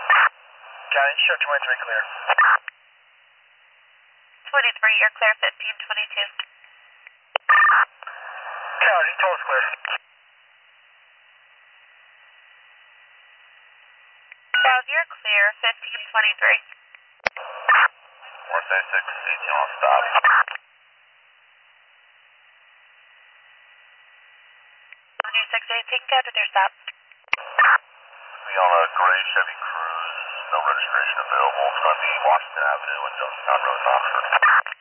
County, show 23 clear. 23, you're clear, 1522. County, total's clear. 12, you're clear, 1523. 476, 18 on stop. 7618, captain, your stop. Be on a gray Chevy Cruze, no registration available. It's going to be Washington Avenue and Jonestown Road in Oxford.